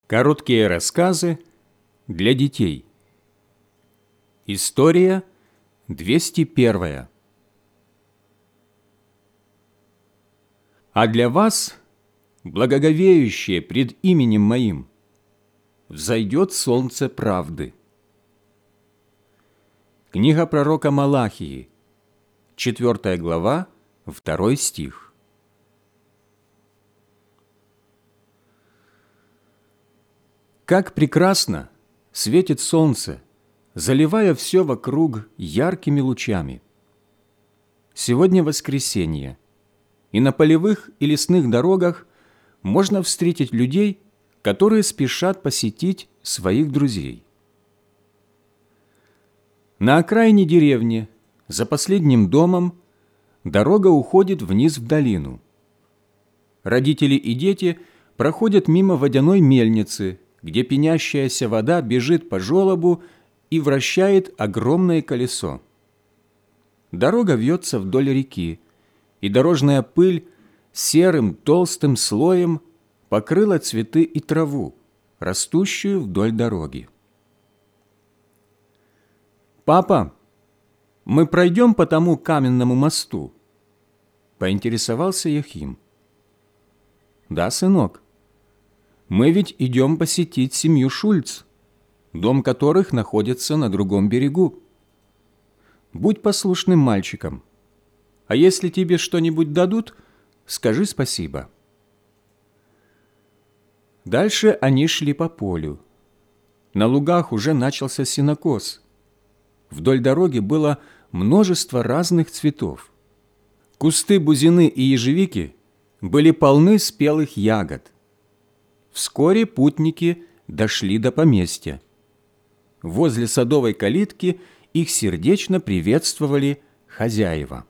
Короткие рассказы для детей. История 201. А для вас, благоговеющие пред именем Моим, взойдет солнце правды. Книга пророка Малахии, 4 глава, 2 стих. Как прекрасно светит солнце, заливая все вокруг яркими лучами. Сегодня воскресенье, и на полевых и лесных дорогах можно встретить людей, которые спешат посетить своих друзей. На окраине деревни, за последним домом, дорога уходит вниз в долину. Родители и дети проходят мимо водяной мельницы, где пенящаяся вода бежит по желобу и вращает огромное колесо. Дорога вьется вдоль реки, и дорожная пыль серым толстым слоем покрыла цветы и траву, растущую вдоль дороги. «Папа, мы пройдем по тому каменному мосту?» – поинтересовался Йохим. «Да, сынок. Мы ведь идем посетить семью Шульц, дом которых находится на другом берегу. Будь послушным мальчиком, а если тебе что-нибудь дадут, скажи спасибо». Дальше они шли по полю. На лугах уже начался сенокос. Вдоль дороги было множество разных цветов. Кусты бузины и ежевики были полны спелых ягод. Вскоре путники дошли до поместья. Возле садовой калитки их сердечно приветствовали хозяева.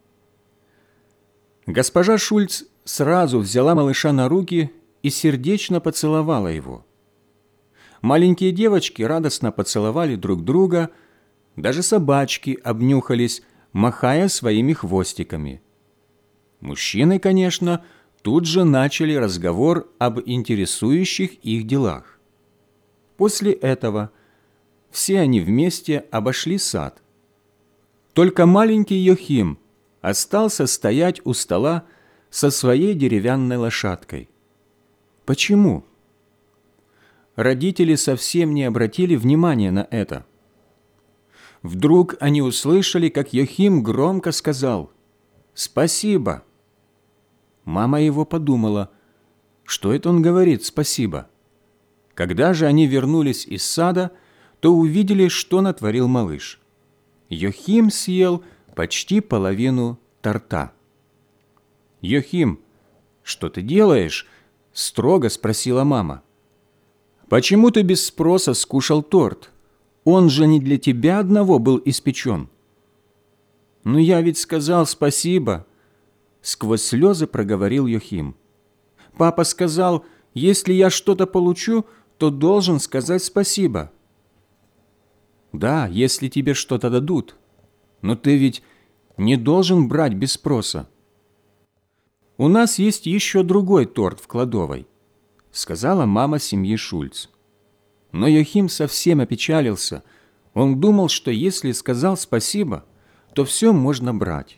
Госпожа Шульц сразу взяла малыша на руки и сердечно поцеловала его. Маленькие девочки радостно поцеловали друг друга, даже собачки обнюхались, махая своими хвостиками. Мужчины, конечно, тут же начали разговор об интересующих их делах. После этого все они вместе обошли сад. Только маленький Йохим остался стоять у стола со своей деревянной лошадкой. Почему? Родители совсем не обратили внимания на это. Вдруг они услышали, как Йохим громко сказал «Спасибо». Мама его подумала, что это он говорит «спасибо». Когда же они вернулись из сада, то увидели, что натворил малыш. Йохим съел почти половину торта. «Йохим, что ты делаешь?» – строго спросила мама. «Почему ты без спроса скушал торт? Он же не для тебя одного был испечен». «Ну я ведь сказал спасибо», – сквозь слезы проговорил Йохим. «Папа сказал, если я что-то получу, то должен сказать спасибо». «Да, если тебе что-то дадут, но ты ведь не должен брать без спроса». «У нас есть еще другой торт в кладовой», – сказала мама семьи Шульц. Но Йохим совсем опечалился. Он думал, что если сказал спасибо, то все можно брать.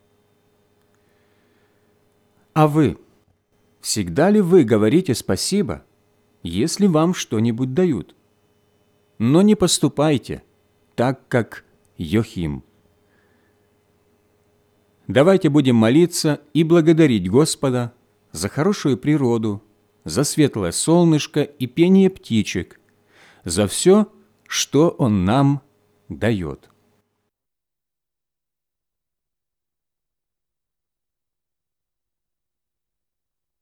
А вы? Всегда ли вы говорите спасибо, если вам что-нибудь дают? Но не поступайте так, как Йохим. Давайте будем молиться и благодарить Господа за хорошую природу, за светлое солнышко и пение птичек, за все, что Он нам дает.